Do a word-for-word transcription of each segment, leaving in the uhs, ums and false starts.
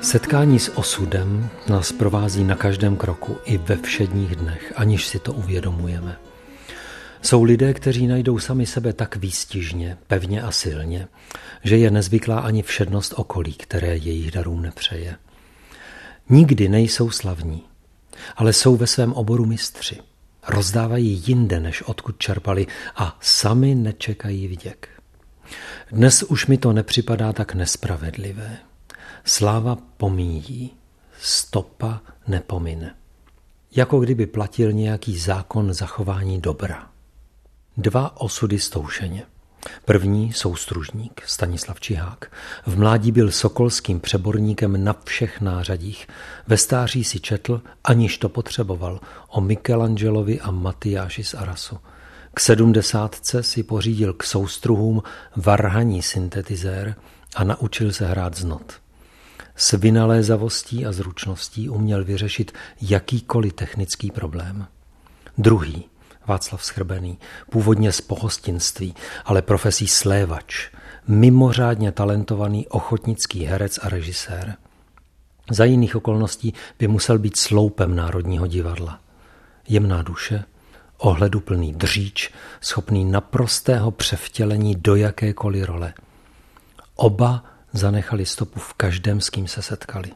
Setkání s osudem nás provází na každém kroku i ve všedních dnech, aniž si to uvědomujeme. Jsou lidé, kteří najdou sami sebe tak výstižně, pevně a silně, že je nezvyklá ani všednost okolí, které jejich darům nepřeje. Nikdy nejsou slavní, ale jsou ve svém oboru mistři. Rozdávají jinde, než odkud čerpali, a sami nečekají vděk. Dnes už mi to nepřipadá tak nespravedlivé. Sláva pomíjí, stopa nepomine. Jako kdyby platil nějaký zákon zachování dobra. Dva osudy stoušeně. První soustružník Stanislav Čihák. V mládí byl sokolským přeborníkem na všech nářadích. Ve stáří si četl, aniž to potřeboval, o Michelangelovi a Matyáši z Arasu. K sedmdesátce si pořídil k soustruhům varhaní syntetizér a naučil se hrát z not. S vynalézavostí a zručností uměl vyřešit jakýkoliv technický problém. Druhý, Václav Schrbený, původně z pohostinství, ale profesí slévač, mimořádně talentovaný ochotnický herec a režisér. Za jiných okolností by musel být sloupem Národního divadla. Jemná duše, ohleduplný dříč, schopný naprostého převtělení do jakékoliv role. Oba zanechali stopu v každém, s kým se setkali.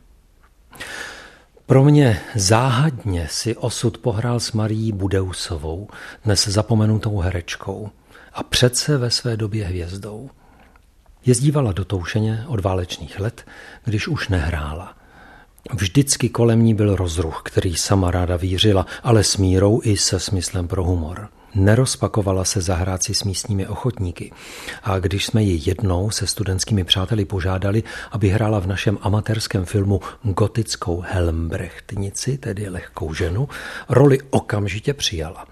Pro mě záhadně si osud pohrál s Marií Budeusovou, dnes zapomenutou herečkou, a přece ve své době hvězdou. Jezdívala do Toušeně od válečných let, když už nehrála. Vždycky kolem ní byl rozruch, který sama ráda vířila, ale s mírou i se smyslem pro humor. Nerozpakovala se zahrát si s místními ochotníky. A když jsme ji jednou se studentskými přáteli požádali, aby hrála v našem amatérském filmu gotickou Helmbrechtnici, tedy lehkou ženu, roli okamžitě přijala.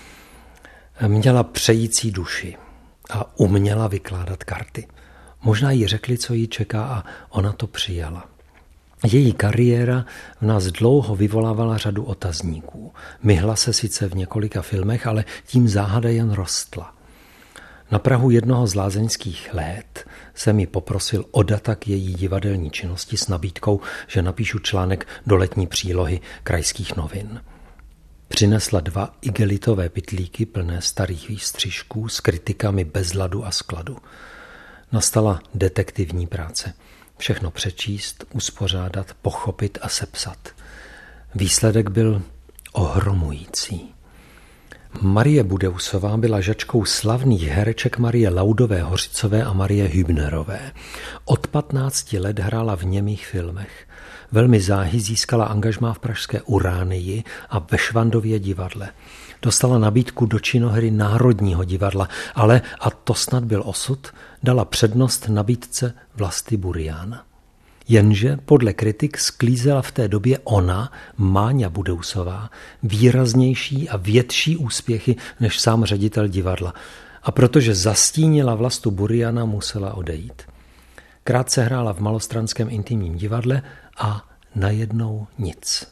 Měla přející duši a uměla vykládat karty. Možná jí řekli, co jí čeká, a ona to přijala. Její kariéra v nás dlouho vyvolávala řadu otazníků. Myhla se sice v několika filmech, ale tím záhada jen rostla. Na prahu jednoho z lázeňských let jsem ji poprosil o data k její divadelní činnosti s nabídkou, že napíšu článek do letní přílohy Krajských novin. Přinesla dva igelitové pytlíky plné starých výstřižků s kritikami bez ladu a skladu. Nastala detektivní práce. Všechno přečíst, uspořádat, pochopit a sepsat. Výsledek byl ohromující. Marie Budeusová byla žačkou slavných hereček Marie Laudové-Hořicové a Marie Hübnerové. Od patnácti let hrála v němých filmech. Velmi záhy získala angažmá v pražské Uránii a ve Švandově divadle. Dostala nabídku do činohry Národního divadla, ale, a to snad byl osud, dala přednost nabídce Vlasty Buriana. Jenže podle kritik sklízela v té době ona, Máňa Budeusová, výraznější a větší úspěchy než sám ředitel divadla. A protože zastínila Vlastu Buriana, musela odejít. Krátce hrála v malostranském intimním divadle a najednou nic.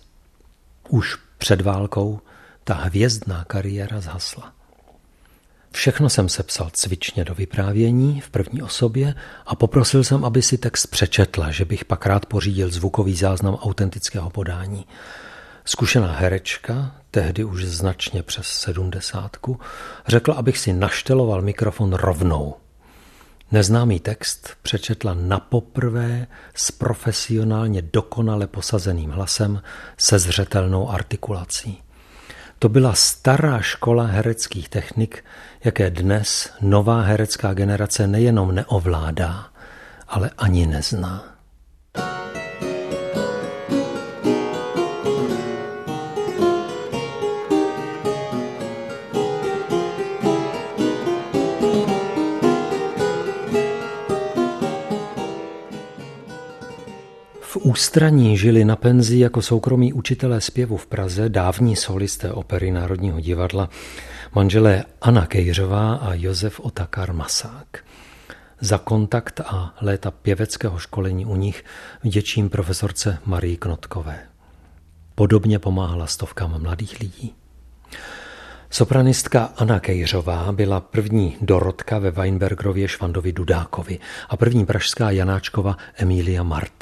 Už před válkou ta hvězdná kariéra zhasla. Všechno jsem sepsal cvičně do vyprávění v první osobě a poprosil jsem, aby si text přečetla, že bych pak rád pořídil zvukový záznam autentického podání. Zkušená herečka, tehdy už značně přes sedmdesátku, řekla, abych si našteloval mikrofon rovnou. Neznámý text přečetla napoprvé s profesionálně dokonale posazeným hlasem se zřetelnou artikulací. To byla stará škola hereckých technik, jaké dnes nová herecká generace nejenom neovládá, ale ani nezná. V Ústraní žili na penzi jako soukromí učitelé zpěvu v Praze dávní solisté opery Národního divadla, manželé Anna Kejřová a Josef Otakar Masák. Za kontakt a léta pěveckého školení u nich vděčím profesorce Marii Knotkové. Podobně pomáhala stovkám mladých lidí. Sopranistka Anna Kejřová byla první Dorotka ve Weinbergerově Švandovi Dudákovi a první pražská Janáčkova Emília Marty.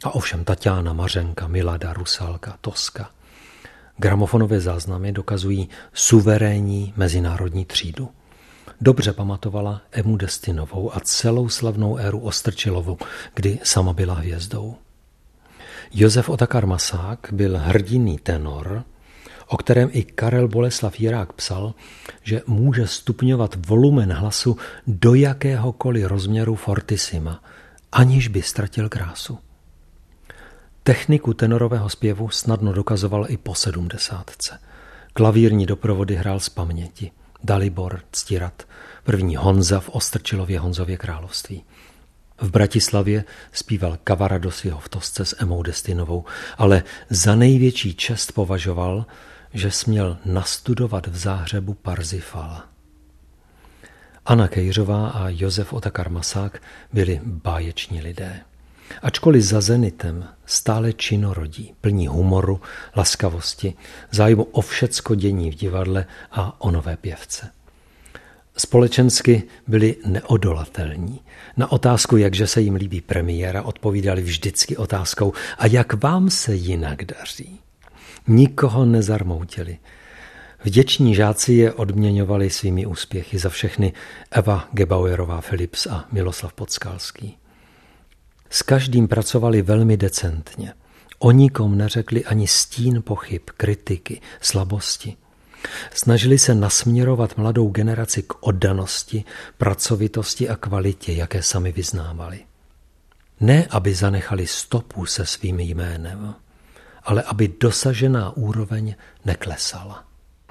A ovšem Tatiana, Mařenka, Milada, Rusalka, Toska. Gramofonové záznamy dokazují suverénní mezinárodní třídu. Dobře pamatovala Emu Destinovou a celou slavnou éru Ostrčilovu, kdy sama byla hvězdou. Josef Otakar Masák byl hrdinný tenor, o kterém i Karel Boleslav Jirák psal, že může stupňovat volumen hlasu do jakéhokoliv rozměru fortissima, aniž by ztratil krásu. Techniku tenorového zpěvu snadno dokazoval i po sedmdesátce. Klavírní doprovody hrál z paměti. Dalibor, Ctirat, první Honza v Ostrčilově Honzově království. V Bratislavě zpíval Kavarados v Tosce s Emou Destinovou, ale za největší čest považoval, že směl nastudovat v Záhřebu Parzifala. Anna Kejřová a Josef Otakar Masák byli báječní lidé. Ačkoliv za zenitem stále činorodí, plní humoru, laskavosti, zájmu o všecko dění v divadle a o nové pěvce. Společensky byli neodolatelní. Na otázku, jakže se jim líbí premiéra, odpovídali vždycky otázkou: a jak vám se jinak daří? Nikoho nezarmoutili. Vděční žáci je odměňovali svými úspěchy, za všechny Eva Gebauerová Philips a Miloslav Podskalský. S každým pracovali velmi decentně. O nikom neřekli ani stín pochyb, kritiky, slabosti. Snažili se nasměrovat mladou generaci k oddanosti, pracovitosti a kvalitě, jaké sami vyznávali. Ne, aby zanechali stopu se svým jménem, ale aby dosažená úroveň neklesala.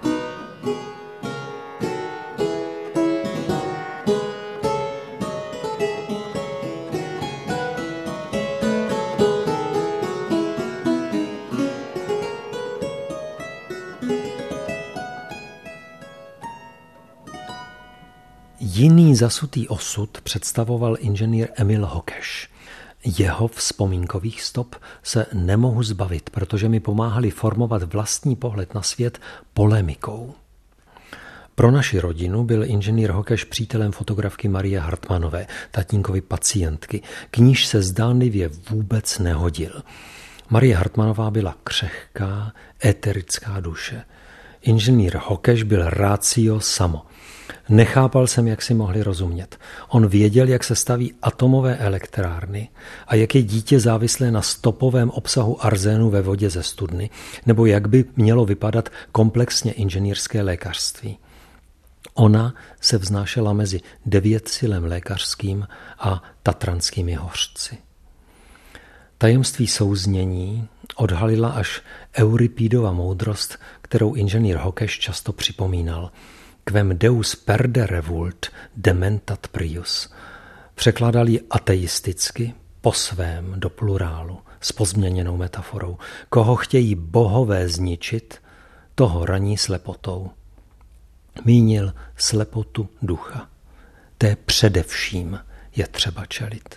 Jiný zasutý osud představoval inženýr Emil Hokeš. Jeho vzpomínkových stop se nemohu zbavit, protože mi pomáhali formovat vlastní pohled na svět polemikou. Pro naši rodinu byl inženýr Hokeš přítelem fotografky Marie Hartmanové, tatínkovy pacientky, k níž se zdánlivě vůbec nehodil. Marie Hartmanová byla křehká, éterická duše. Inženýr Hokeš byl ratio samo. Nechápal jsem, jak si mohli rozumět. On věděl, jak se staví atomové elektrárny a jak je dítě závislé na stopovém obsahu arzénu ve vodě ze studny, nebo jak by mělo vypadat komplexně inženýrské lékařství. Ona se vznášela mezi devětsilem lékařským a tatranskými hořci. Tajemství souznění odhalila až Euripidova moudrost, kterou inženýr Hokeš často připomínal. Quem deus perdere vult, dementat prius. Překládal ji ateisticky, po svém, do plurálu, s pozměněnou metaforou. Koho chtějí bohové zničit, toho raní slepotou. Mínil slepotu ducha. Té především je třeba čelit.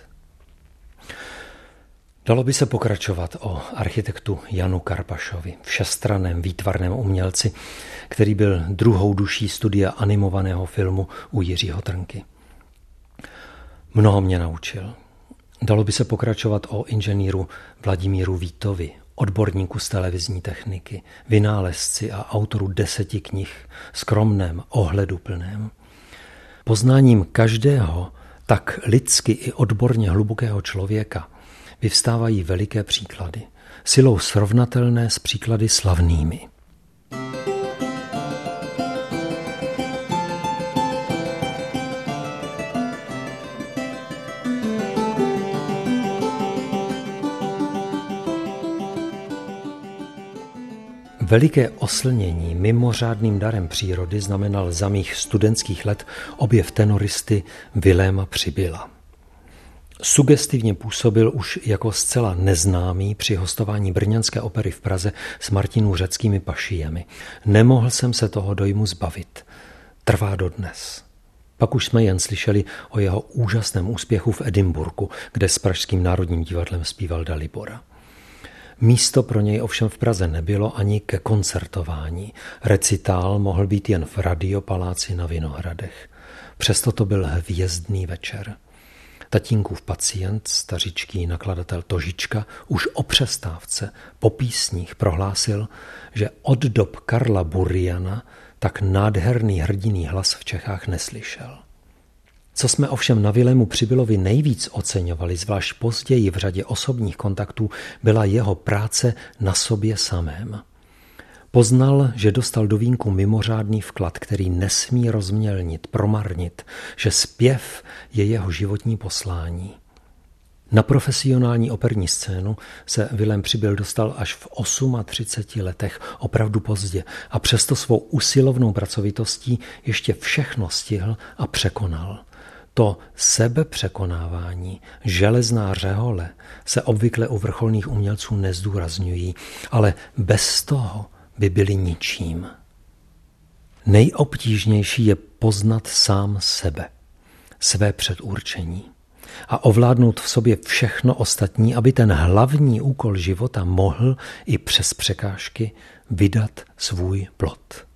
Dalo by se pokračovat o architektu Janu Karpašovi, všestranném výtvarném umělci, který byl druhou duší studia animovaného filmu u Jiřího Trnky. Mnoho mě naučil. Dalo by se pokračovat o inženýru Vladimíru Vítovi, odborníku z televizní techniky, vynálezci a autoru deseti knih, skromném, ohleduplném. Poznáním každého tak lidsky i odborně hlubokého člověka vyvstávají veliké příklady, silou srovnatelné s příklady slavnými. Veliké oslnění mimořádným darem přírody znamenal za mých studentských let objev tenoristy Viléma Přibyla. Sugestivně působil už jako zcela neznámý při hostování brněnské opery v Praze s martinůřeckými pašijemi. Nemohl jsem se toho dojmu zbavit. Trvá dodnes. Pak už jsme jen slyšeli o jeho úžasném úspěchu v Edinburgu, kde s Pražským národním divadlem zpíval Dalibora. Místo pro něj ovšem v Praze nebylo ani ke koncertování. Recitál mohl být jen v Radiopaláci na Vinohradech. Přesto to byl hvězdný večer. Tatínkův pacient, stařičký nakladatel Tožička, už o přestávce po písních prohlásil, že od dob Karla Buriana tak nádherný hrdinný hlas v Čechách neslyšel. Co jsme ovšem na Vilému Přibylovi nejvíc oceňovali, zvlášť později v řadě osobních kontaktů, byla jeho práce na sobě samém. Poznal, že dostal do vínku mimořádný vklad, který nesmí rozmělnit, promarnit, že zpěv je jeho životní poslání. Na profesionální operní scénu se Vilém Přibyl dostal až v třiceti osmi letech, opravdu pozdě, a přesto svou usilovnou pracovitostí ještě všechno stihl a překonal. To sebepřekonávání, železná řehole, se obvykle u vrcholných umělců nezdůrazňují, ale bez toho by byli ničím. Nejobtížnější je poznat sám sebe, své předurčení a ovládnout v sobě všechno ostatní, aby ten hlavní úkol života mohl i přes překážky vydat svůj plod.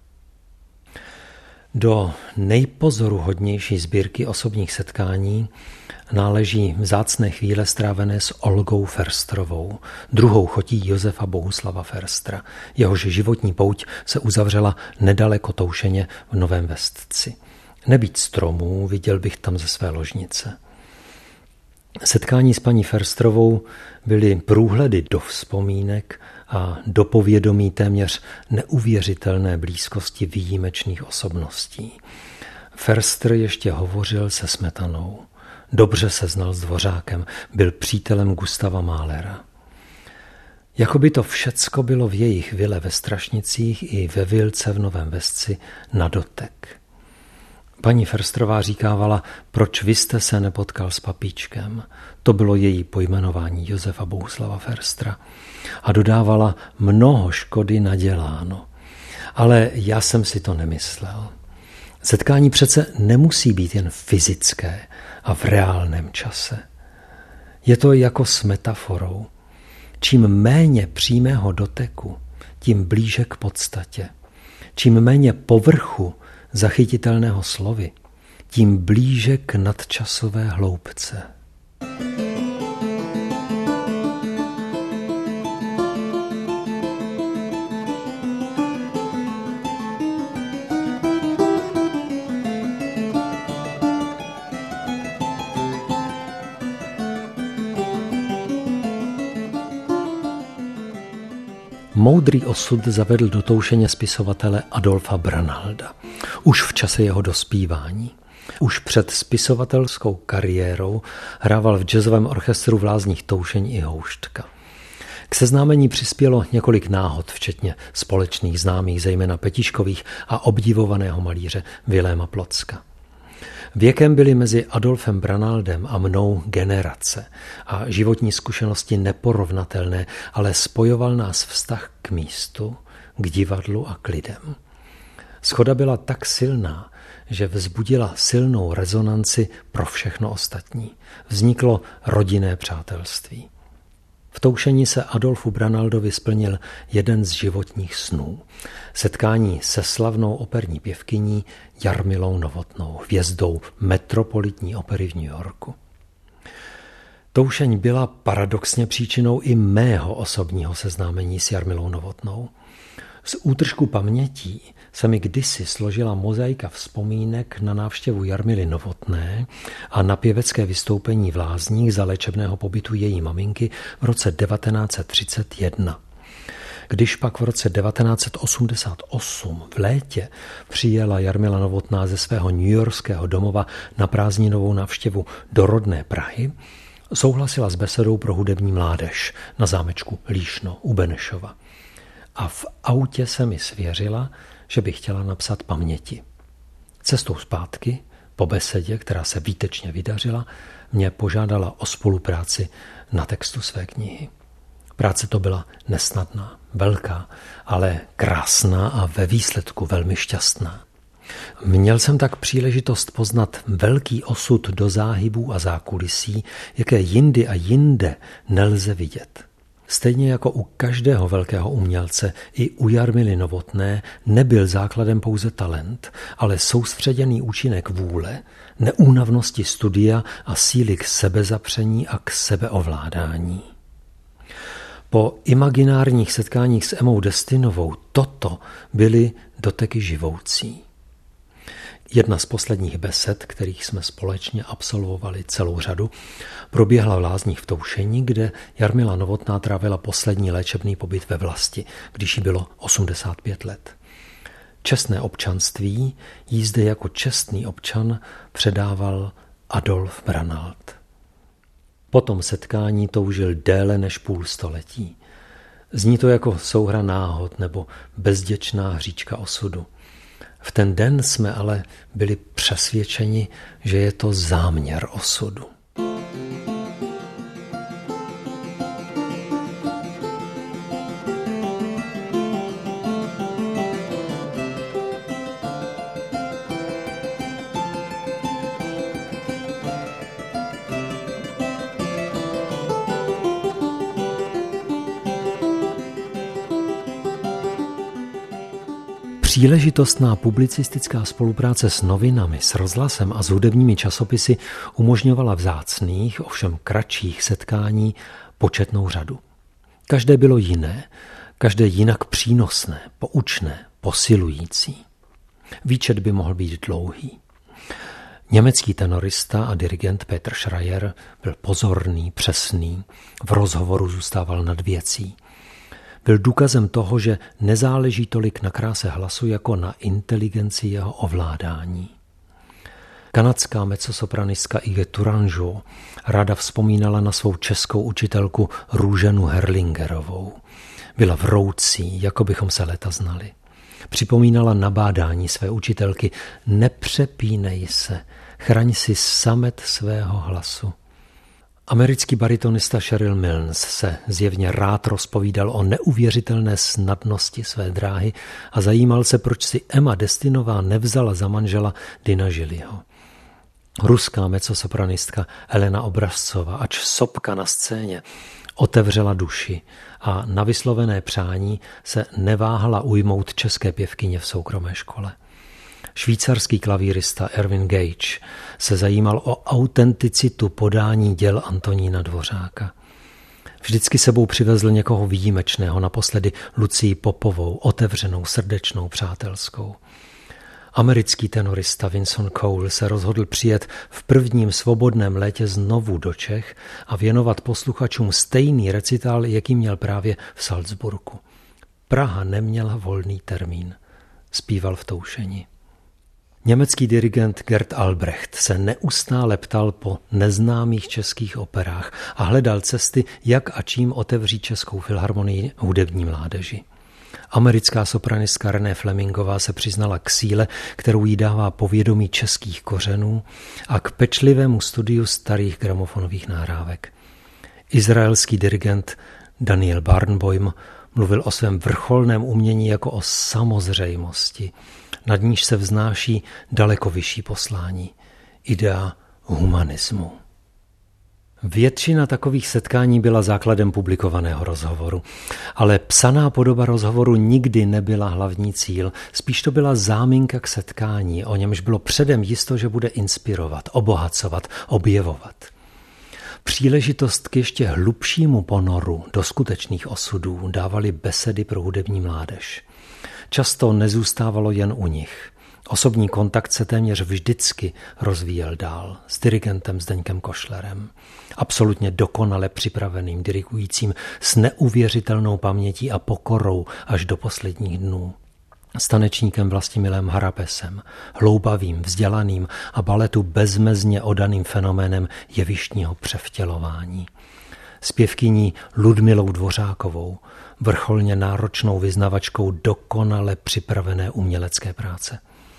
Do nejpozoruhodnější sbírky osobních setkání náleží vzácné chvíle strávené s Olgou Ferstrovou, druhou chotí Josefa Bohuslava Ferstra. Jehož životní pouť se uzavřela nedaleko Toušeně v Novém Vestci. Nebýt stromů, viděl bych tam ze své ložnice. Setkání s paní Ferstrovou byly průhledy do vzpomínek a do povědomí téměř neuvěřitelné blízkosti výjimečných osobností. Ferstr ještě hovořil se Smetanou. Dobře se znal s Dvořákem, byl přítelem Gustava Mahlera. Jakoby to všecko bylo v jejich vile ve Strašnicích i ve vilce v Novém Vesci na dotek. Paní Ferstrová říkávala, proč vy jste se nepotkal s Papíčkem. To bylo její pojmenování Josefa Bohuslava Ferstra. A dodávala, mnoho škody naděláno. Ale já jsem si to nemyslel. Setkání přece nemusí být jen fyzické a v reálném čase. Je to jako s metaforou. Čím méně přímého doteku, tím blíže k podstatě. Čím méně povrchu zachytitelného slovy, tím blíže k nadčasové hloubce. Moudrý osud zavedl do Toušeně spisovatele Adolfa Branalda. Už v čase jeho dospívání. Už před spisovatelskou kariérou hrával v jazzovém orchestru v Lázních Toušeň i Houštka. K seznámení přispělo několik náhod, včetně společných známých, zejména Petiškových a obdivovaného malíře Viléma Plocka. Věkem byly mezi Adolfem Branaldem a mnou generace a životní zkušenosti neporovnatelné, ale spojoval nás vztah k místu, k divadlu a k lidem. Shoda byla tak silná, že vzbudila silnou rezonanci pro všechno ostatní. Vzniklo rodinné přátelství. V Toušení se Adolfu Branaldovi splnil jeden z životních snů. Setkání se slavnou operní pěvkyní Jarmilou Novotnou, hvězdou metropolitní opery v New Yorku. Toušeň byla paradoxně příčinou i mého osobního seznámení s Jarmilou Novotnou. Z útržku pamětí se mi kdysi složila mozaika vzpomínek na návštěvu Jarmily Novotné a na pěvecké vystoupení v Lázních za léčebného pobytu její maminky v roce devatenáct set třicet jedna. Když pak v roce devatenáct set osmdesát osm v létě přijela Jarmila Novotná ze svého newyorského domova na prázdninovou návštěvu do rodné Prahy, souhlasila s besedou pro hudební mládež na zámečku Líšno u Benešova. A v autě se mi svěřila, že by chtěla napsat paměti. Cestou zpátky, po besedě, která se výtečně vydařila, mě požádala o spolupráci na textu své knihy. Práce to byla nesnadná, velká, ale krásná a ve výsledku velmi šťastná. Měl jsem tak příležitost poznat velký osud do záhybů a zákulisí, jaké jindy a jinde nelze vidět. Stejně jako u každého velkého umělce, i u Jarmily Novotné nebyl základem pouze talent, ale soustředěný účinek vůle, neúnavnosti studia a síly k sebezapření a k sebeovládání. Po imaginárních setkáních s Emou Destinovou toto byly doteky živoucí. Jedna z posledních besed, kterých jsme společně absolvovali celou řadu, proběhla v Lázních v Toušení, kde Jarmila Novotná trávila poslední léčebný pobyt ve vlasti, když jí bylo osmdesát pět let. Čestné občanství jí zde jako čestný občan předával Adolf Branald. Po tom setkání toužil déle než půl století. Zní to jako souhra náhod nebo bezděčná hříčka osudu. V ten den jsme ale byli přesvědčeni, že je to záměr osudu. Příležitostná publicistická spolupráce s novinami, s rozhlasem a s hudebními časopisy umožňovala vzácných, ovšem kratších setkání početnou řadu. Každé bylo jiné, každé jinak přínosné, poučné, posilující. Výčet by mohl být dlouhý. Německý tenorista a dirigent Peter Schreier byl pozorný, přesný, v rozhovoru zůstával nad věcí. Byl důkazem toho, že nezáleží tolik na kráse hlasu, jako na inteligenci jeho ovládání. Kanadská mezzosopranistka Ige Tourangeau ráda vzpomínala na svou českou učitelku Růženu Herlingerovou. Byla vroucí, jako bychom se léta znali. Připomínala nabádání své učitelky: nepřepínej se, chraň si samet svého hlasu. Americký baritonista Cheryl Milnes se zjevně rád rozpovídal o neuvěřitelné snadnosti své dráhy a zajímal se, proč si Emma Destinová nevzala za manžela Dina Gilliho. Ruská mezzosopranistka Elena Obrazcová, ač sopka na scéně, otevřela duši a na vyslovené přání se neváhala ujmout české pěvkyně v soukromé škole. Švýcarský klavírista Erwin Gage se zajímal o autenticitu podání děl Antonína Dvořáka. Vždycky sebou přivezl někoho výjimečného, naposledy Lucii Popovou, otevřenou, srdečnou, přátelskou. Americký tenorista Vincent Cole se rozhodl přijet v prvním svobodném létě znovu do Čech a věnovat posluchačům stejný recitál, jaký měl právě v Salzburgu. Praha neměla volný termín. Zpíval v Toušeni. Německý dirigent Gert Albrecht se neustále ptal po neznámých českých operách a hledal cesty, jak a čím otevřít Českou filharmonii hudební mládeži. Americká sopranistka René Flemingová se přiznala k síle, kterou jí dává povědomí českých kořenů, a k pečlivému studiu starých gramofonových nahrávek. Izraelský dirigent Daniel Barenboim mluvil o svém vrcholném umění jako o samozřejmosti, nad níž se vznáší daleko vyšší poslání, idea humanismu. Většina takových setkání byla základem publikovaného rozhovoru, ale psaná podoba rozhovoru nikdy nebyla hlavní cíl, spíš to byla záminka k setkání, o němž bylo předem jisto, že bude inspirovat, obohacovat, objevovat. Příležitost k ještě hlubšímu ponoru do skutečných osudů dávaly besedy pro hudební mládež. Často nezůstávalo jen u nich. Osobní kontakt se téměř vždycky rozvíjel dál s dirigentem Zdeňkem Košlerem, absolutně dokonale připraveným dirigujícím s neuvěřitelnou pamětí a pokorou až do posledních dnů. S tanečníkem Vlastimilem Harapesem, hloubavým, vzdělaným a baletu bezmezně oddaným fenoménem jevištního převtělování. Zpěvkyní Ludmilou Dvořákovou, vrcholně náročnou vyznavačkou dokonale připravené umělecké práce.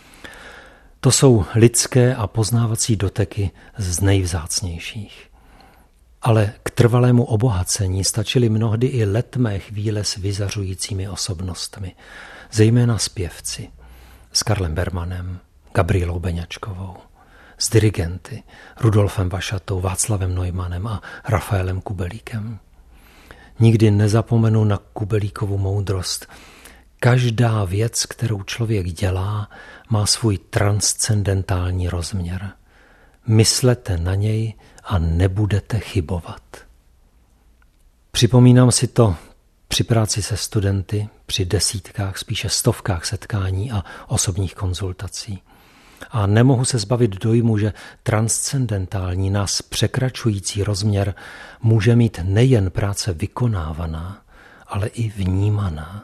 To jsou lidské a poznávací doteky z nejvzácnějších. Ale k trvalému obohacení stačily mnohdy i letmé chvíle s vyzařujícími osobnostmi, zejména zpěvci, s Karlem Bermanem, Gabrielou Beňačkovou, s dirigenty Rudolfem Vašatou, Václavem Neumannem a Rafaelem Kubelíkem. Nikdy nezapomenu na Kubelíkovu moudrost. Každá věc, kterou člověk dělá, má svůj transcendentální rozměr. Myslete na něj a nebudete chybovat. Připomínám si to při práci se studenty, při desítkách, spíše stovkách setkání a osobních konzultací. A nemohu se zbavit dojmu, že transcendentální, nás překračující rozměr může mít nejen práce vykonávaná, ale i vnímaná.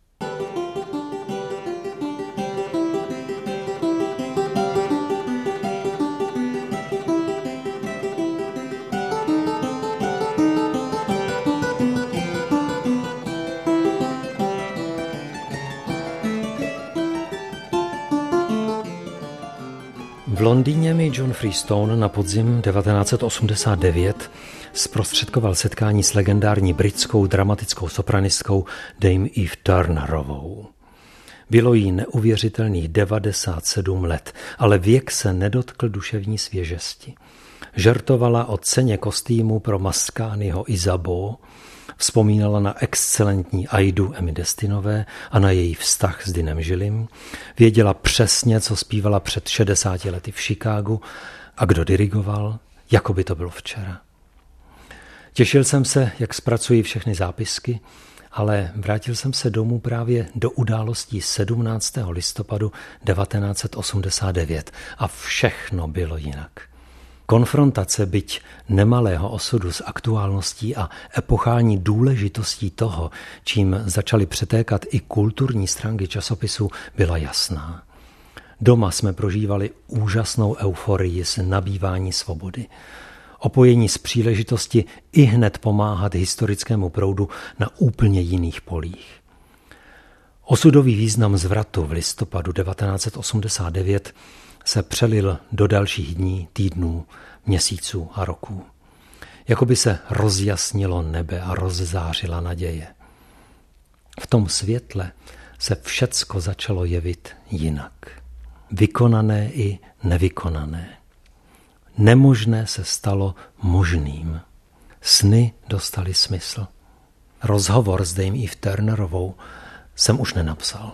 V Londýně mi John Freestone na podzim devatenáct set osmdesát devět zprostředkoval setkání s legendární britskou dramatickou sopranistkou Dame Eve Turnerovou. Bylo jí neuvěřitelných devadesát sedm let, ale věk se nedotkl duševní svěžesti. Žertovala o ceně kostýmu pro Mascagniho Isabeau, vzpomínala na excelentní Aidu Emmy Destinové a na její vztah s Deanem Gillim, věděla přesně, co zpívala před šedesáti lety v Chicagu a kdo dirigoval, jako by to bylo včera. Těšil jsem se, jak zpracuji všechny zápisky, ale vrátil jsem se domů právě do událostí sedmnáctého listopadu devatenáct set osmdesát devět a všechno bylo jinak. Konfrontace byť nemalého osudu s aktuálností a epochální důležitostí toho, čím začaly přetékat i kulturní stránky časopisu, byla jasná. Doma jsme prožívali úžasnou euforii z nabývání svobody. Opojení z příležitosti i hned pomáhat historickému proudu na úplně jiných polích. Osudový význam zvratu v listopadu devatenáct set osmdesát devět se přelil do dalších dní, týdnů, měsíců a roků. Jakoby se rozjasnilo nebe a rozzářila naděje. V tom světle se všecko začalo jevit jinak. Vykonané i nevykonané. Nemožné se stalo možným. Sny dostaly smysl. Rozhovor s Dame Eve Turnerovou jsem už nenapsal.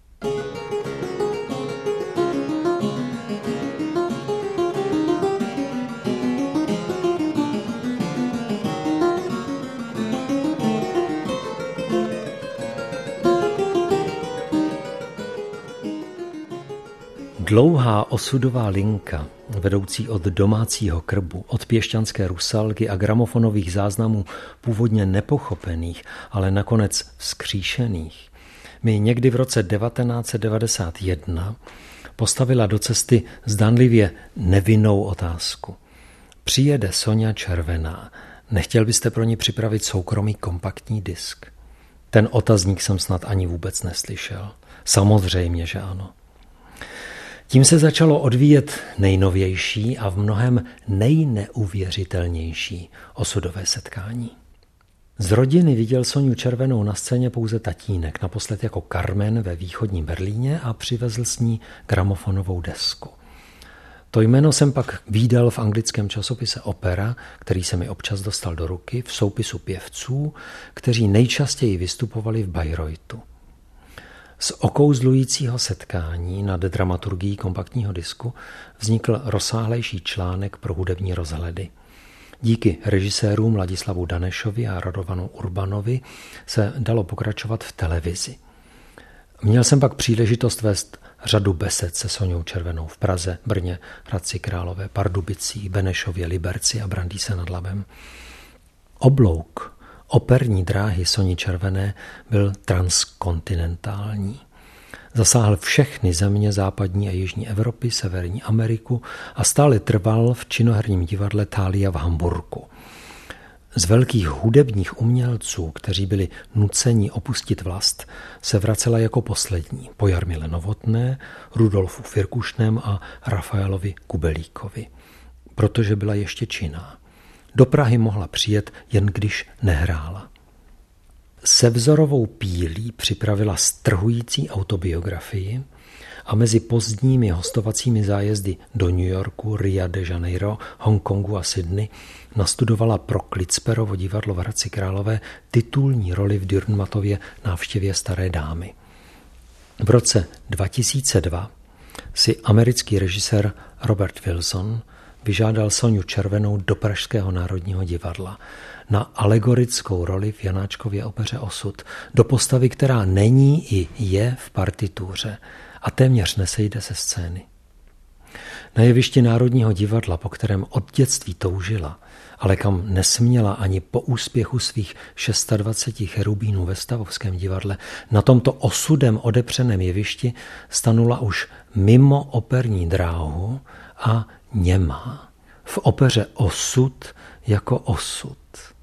Dlouhá osudová linka, vedoucí od domácího krbu, od pěšťanské rusalky a gramofonových záznamů původně nepochopených, ale nakonec vzkříšených, mi někdy v roce devatenáct set devadesát jedna postavila do cesty zdánlivě nevinnou otázku. Přijede Soňa Červená, nechtěl byste pro ní připravit soukromý kompaktní disk? Ten otazník jsem snad ani vůbec neslyšel. Samozřejmě, že ano. Tím se začalo odvíjet nejnovější a v mnohem nejneuvěřitelnější osudové setkání. Z rodiny viděl Soňu Červenou na scéně pouze tatínek, naposled jako Carmen ve východním Berlíně a přivezl s ní gramofonovou desku. To jméno jsem pak vídal v anglickém časopise Opera, který se mi občas dostal do ruky, v soupisu pěvců, kteří nejčastěji vystupovali v Bayreuthu. Z okouzlujícího setkání nad dramaturgií kompaktního disku vznikl rozsáhlejší článek pro hudební rozhledy. Díky režisérům Ladislavu Danešovi a Radovanu Urbanovi se dalo pokračovat v televizi. Měl jsem pak příležitost vést řadu besed se Soňou Červenou v Praze, Brně, Hradci Králové, Pardubicích, Benešově, Liberci a Brandýse nad Labem. Oblouk operní dráhy Soni Červené byl transkontinentální. Zasáhl všechny země západní a jižní Evropy, Severní Ameriku a stále trval v činoherním divadle Thalia v Hamburku. Z velkých hudebních umělců, kteří byli nuceni opustit vlast, se vracela jako poslední po Jarmile Novotné, Rudolfu Firkušném a Rafaelovi Kubelíkovi, protože byla ještě činná. Do Prahy mohla přijet, jen když nehrála. se vzorovou pílí připravila strhující autobiografii a mezi pozdními hostovacími zájezdy do New Yorku, Ria de Janeiro, Hongkongu a Sydney nastudovala pro Klitsperovo divadlo v Hradci Králové titulní roli v Dürrenmattově Návštěvě staré dámy. V roce dva tisíce dva si americký režisér Robert Wilson vyžádal Soňu Červenou do Pražského národního divadla na alegorickou roli v Janáčkově opeře Osud, do postavy, která není i je v partituře a téměř nesejde se scény. Na jevišti Národního divadla, po kterém od dětství toužila, ale kam nesměla ani po úspěchu svých dvaceti šesti cherubínů ve Stavovském divadle, na tomto osudem odepřeném jevišti stanula už mimo operní dráhu a němá. V opeře Osud jako osud.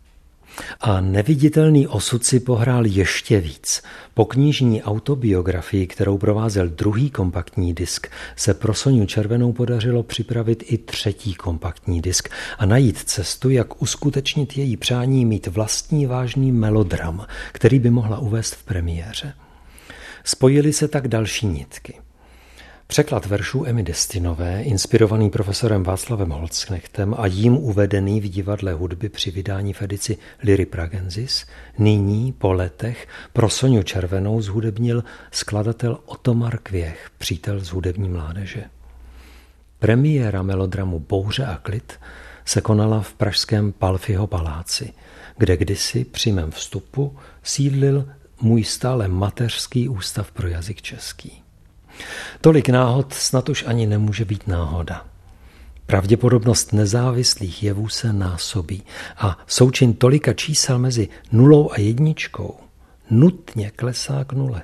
A neviditelný osud si pohrál ještě víc. Po knižní autobiografii, kterou provázel druhý kompaktní disk, se pro Soňu Červenou podařilo připravit i třetí kompaktní disk a najít cestu, jak uskutečnit její přání mít vlastní vážný melodram, který by mohla uvést v premiéře. Spojily se tak další nitky. Překlad veršů Emmy Destinové, inspirovaný profesorem Václavem Holzknechtem a jím uvedený v divadle hudby při vydání v edici Lyry Pragensis, nyní po letech pro Soňu Červenou zhudebnil skladatel Otomar Kvěch, přítel z hudební mládeže. Premiéra melodramu Bouře a klid se konala v pražském Palfiho paláci, kde kdysi při mém vstupu sídlil můj stále mateřský ústav pro jazyk český. Tolik náhod snad už ani nemůže být náhoda. Pravděpodobnost nezávislých jevů se násobí a součin tolika čísel mezi nulou a jedničkou nutně klesá k nule.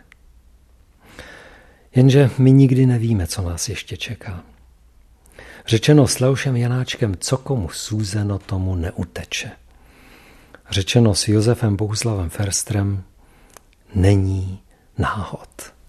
Jenže my nikdy nevíme, co nás ještě čeká. Řečeno s Leošem Janáčkem, co komu sůzeno, tomu neuteče. Řečeno s Josefem Bohuslavem Ferstrem, není náhod.